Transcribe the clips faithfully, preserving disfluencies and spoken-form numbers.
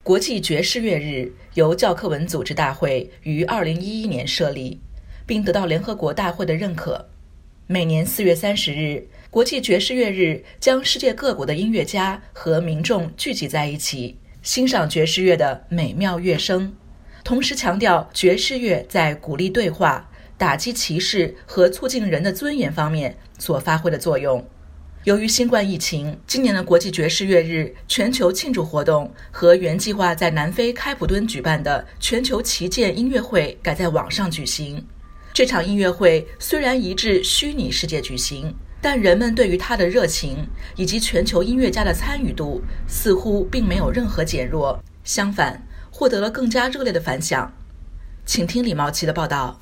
国际爵士乐日由教科文组织大会于二零一一年设立，并得到联合国大会的认可。每年四月三十日，国际爵士乐日将世界各国的音乐家和民众聚集在一起，欣赏爵士乐的美妙乐声，同时强调爵士乐在鼓励对话、打击歧视和促进人的尊严方面所发挥的作用。由于新冠疫情，今年的国际爵士乐日全球庆祝活动和原计划在南非开普敦举办的全球旗舰音乐会改在网上举行。这场音乐会虽然移至虚拟世界举行，但人们对于它的热情以及全球音乐家的参与度似乎并没有任何减弱，相反，获得了更加热烈的反响。请听李茂琪的报道。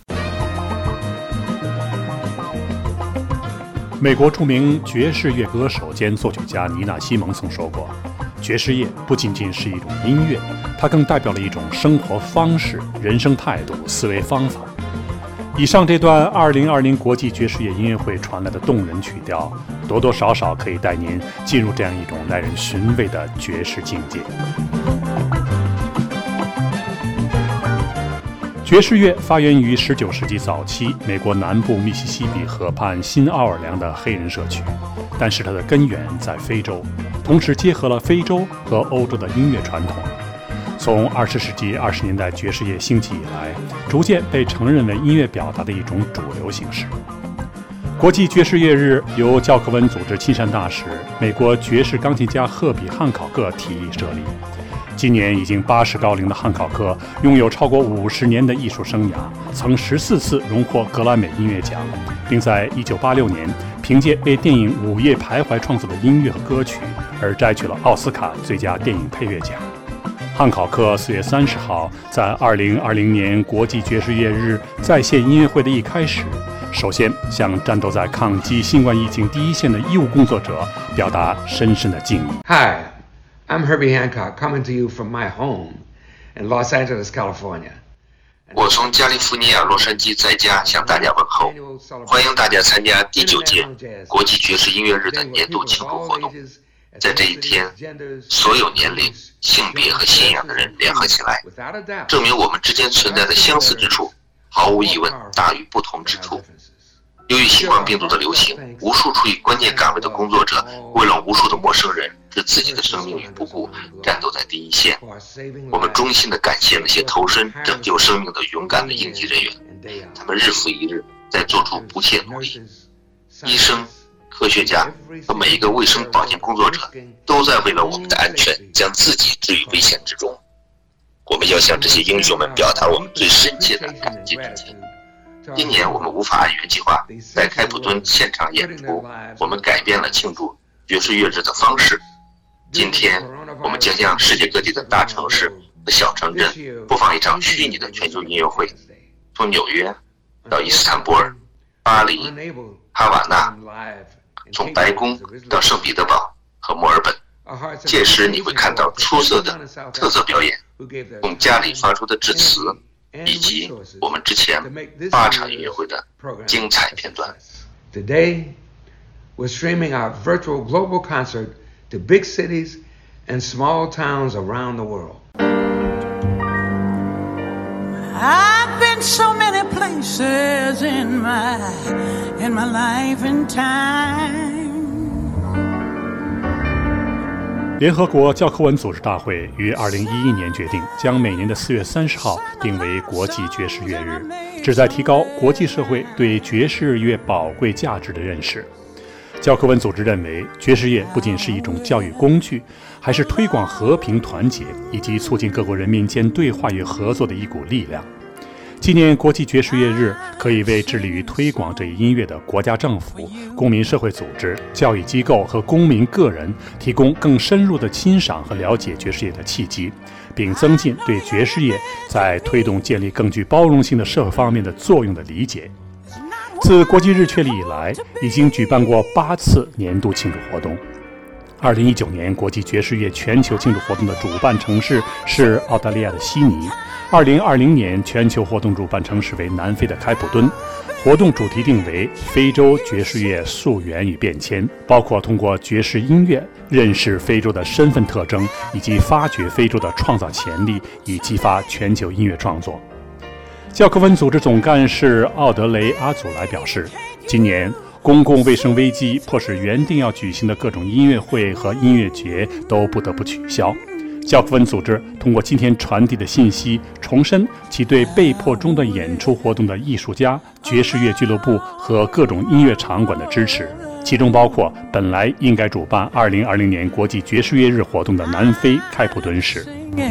美国著名爵士乐歌手兼作曲家尼娜·西蒙曾说过，爵士乐不仅仅是一种音乐，它更代表了一种生活方式、人生态度、思维方法。以上这段二零二零国际爵士乐音乐会传来的动人曲调，多多少少可以带您进入这样一种耐人寻味的爵士境界。爵士乐发源于十九世纪早期美国南部密西西比河畔新奥尔良的黑人社区，但是它的根源在非洲，同时结合了非洲和欧洲的音乐传统。从二十世纪二十年代爵士乐兴起以来，逐渐被承认为音乐表达的一种主流形式。国际爵士乐日由教科文组织亲善大使、美国爵士钢琴家赫比·汉考克提议设立。今年已经八十高龄的汉考克拥有超过五十年的艺术生涯，曾十四次荣获格莱美音乐奖，并在一九八六年凭借为电影《午夜徘徊》创作的音乐和歌曲而摘取了奥斯卡最佳电影配乐奖。汉考克四月三十号在二零二零年国际爵士乐日在线音乐会的一开始，首先向战斗在抗击新冠疫情第一线的医务工作者表达深深的敬意。 Hi.I'm Herbie Hancock, coming to you from my home in Los Angeles, California. 我从加利福尼亚洛杉矶在家向大家问候，欢迎大家参加第九届国际爵士音乐日的年度庆祝活动。在这一天，所有年龄、性别和信仰的人联合起来，证明我们之间存在的相似之处，毫无疑问大于不同之处。由于新冠病毒的流行，无数处于关键岗位的工作者为了无数的陌生人置自己的生命于不顾，战斗在第一线。我们衷心地感谢那些投身拯救生命的勇敢的应急人员，他们日复一日在做出不懈努力。医生、科学家和每一个卫生保健工作者都在为了我们的安全将自己置于危险之中。我们要向这些英雄们表达我们最深切的感激之情。今年我们无法按原计划在开普敦现场演出，我们改变了庆祝爵士乐日的方式。今天我们将向世界各地的大城市和小城镇播放一场虚拟的全球音乐会，从纽约到伊斯坦布尔、巴黎、哈瓦那，从白宫到圣彼得堡和墨尔本。届时你会看到出色的特色表演，从家里发出的致辞，以及我们之前八场音乐会的精彩片段。 Today, we're streaming our virtual global concert to big cities and small towns around the world. I've been so many places in my in my life and time. 联合国教科文组织大会于二零一一年决定将每年的四月三十号定为国际爵士乐日，旨在提高国际社会对爵士乐宝贵价值的认识。教科文组织认为，爵士乐不仅是一种教育工具，还是推广和平团结以及促进各国人民间对话与合作的一股力量。纪念国际爵士乐日，可以为致力于推广这一音乐的国家政府、公民社会组织、教育机构和公民个人提供更深入的欣赏和了解爵士乐的契机，并增进对爵士乐在推动建立更具包容性的社会方面的作用的理解。自国际日确立以来，已经举办过八次年度庆祝活动。 二零一九年国际爵士乐全球庆祝活动的主办城市是澳大利亚的悉尼，二零二零年全球活动主办城市为南非的开普敦。活动主题定为非洲爵士乐溯源与变迁，包括通过爵士音乐认识非洲的身份特征，以及发掘非洲的创造潜力，以激发全球音乐创作。教科文组织总干事奥德雷·阿祖莱表示，今年公共卫生危机迫使原定要举行的各种音乐会和音乐节都不得不取消。教科文组织通过今天传递的信息，重申其对被迫中断演出活动的艺术家、爵士乐俱乐部和各种音乐场馆的支持，其中包括本来应该主办二零二零年国际爵士乐日活动的南非开普敦市。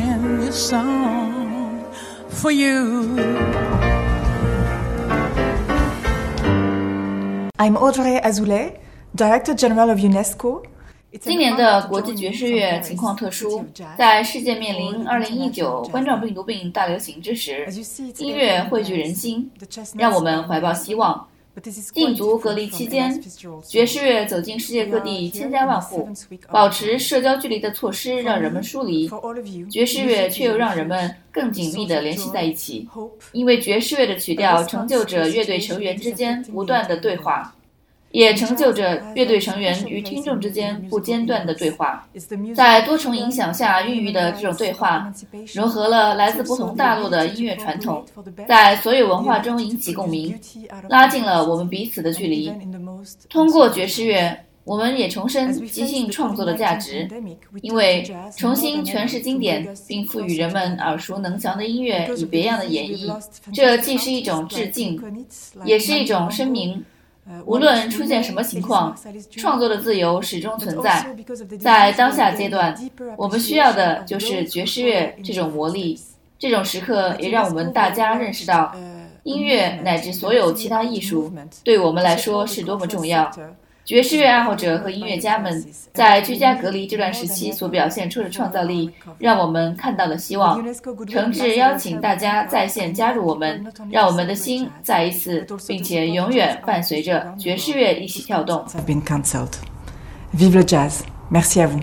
I'm Audrey Azoulay, Director General of UNESCO. 今年的国际爵士乐情况特殊，在世界面临二零一九冠状病毒病大流行之时，音乐汇聚人心，让我们怀抱希望。禁足隔离期间，爵士乐走进世界各地千家万户，保持社交距离的措施让人们疏离，爵士乐却又让人们更紧密地联系在一起，因为爵士乐的曲调成就着乐队成员之间不断的对话，也成就着乐队成员与听众之间不间断的对话。在多重影响下孕育的这种对话，融合了来自不同大陆的音乐传统，在所有文化中引起共鸣，拉近了我们彼此的距离。通过爵士乐，我们也重申即兴创作的价值，因为重新诠释经典并赋予人们耳熟能详的音乐以别样的演绎，这既是一种致敬，也是一种声明。无论出现什么情况，创作的自由始终存在。在当下阶段，我们需要的就是爵士乐这种魔力。这种时刻也让我们大家认识到，音乐乃至所有其他艺术对我们来说是多么重要。爵士乐爱好者和音乐家们在居家隔离这段时期所表现出的创造力，让我们看到了希望。诚挚邀请大家在线加入我们，让我们的心再一次并且永远伴随着爵士乐一起跳动。 Vive le jazz! Merci à vous.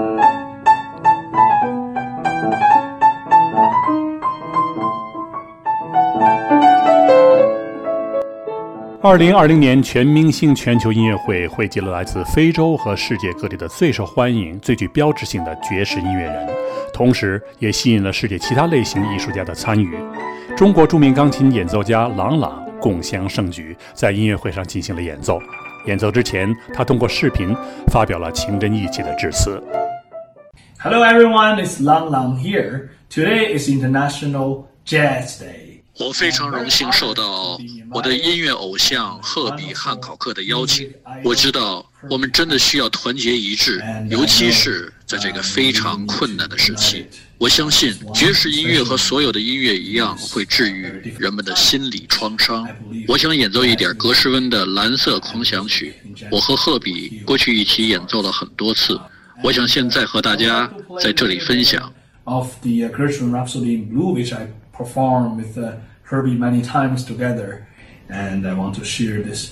二零二零年全明星全球音乐会汇集了来自非洲和世界各地的最受欢迎、最具标志性的爵士音乐人，同时也吸引了世界其他类型艺术家的参与。中国著名钢琴演奏家郎朗共襄盛举，在音乐会上进行了演奏。演奏之前，他通过视频发表了情真意切的致辞。 Hello everyone, it's Lang Lang here. Today is International Jazz Day. 我非常荣幸受到我的音乐偶像赫比·汉考克的邀请。我知道我们真的需要团结一致，尤其是在这个非常困难的时期。我相信爵士音乐和所有的音乐一样，会治愈人们的心理创伤。我想演奏一点格什温的《蓝色狂想曲》，我和赫比过去一起演奏了很多次，我想现在和大家在这里分享。 Of the Gershwin Rhapsody in Blue, which I perform with uh, Herbie many times together, and I want to share this.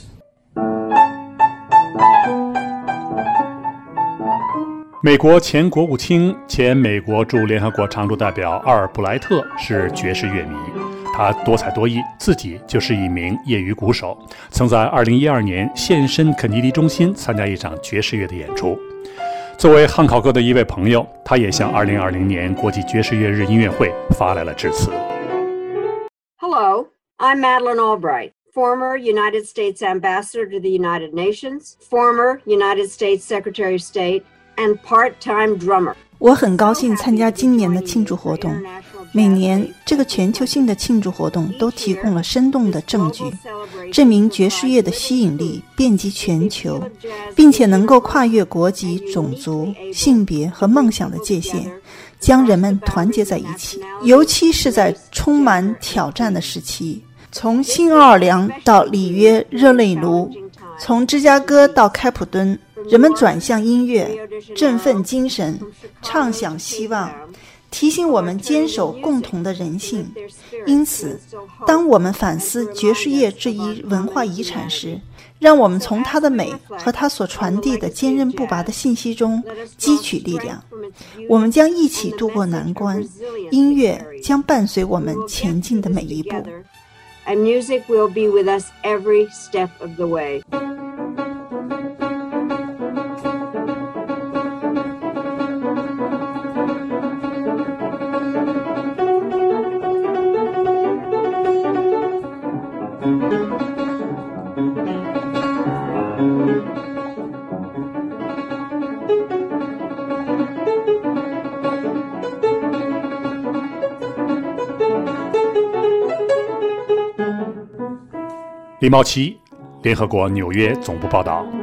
美国前国务卿、前美国驻联合国常驻代表奥尔布莱特是爵士乐迷，他多才多艺，自己就是一名业余鼓手，曾在二零一二年现身肯尼迪中心参加一场爵士乐的演出。作为汉考克的一位朋友，他也向二零二零年国际爵士乐日音乐会发来了致辞。 Hello, I'm Madeleine Albright, former United States Ambassador to the United Nations, former United States Secretary of State, and part-time drummer. 我很高兴参加今年的庆祝活动。每年这个全球性的庆祝活动都提供了生动的证据，证明爵士乐的吸引力遍及全球，并且能够跨越国籍、种族、性别和梦想的界限，将人们团结在一起。尤其是在充满挑战的时期，从新奥尔良到里约热内卢，从芝加哥到开普敦，人们转向音乐，振奋精神，畅想希望， 提醒我们坚守共同的人性。因此，当我们反思爵士乐这一文化遗产时，让我们从它的美和它所传递的坚韧不拔的信息中汲取力量。我们将一起度过难关，音乐将伴随我们前进的每一步。 And music will be with us every step of the way. 李茂琪，联合国纽约总部报道。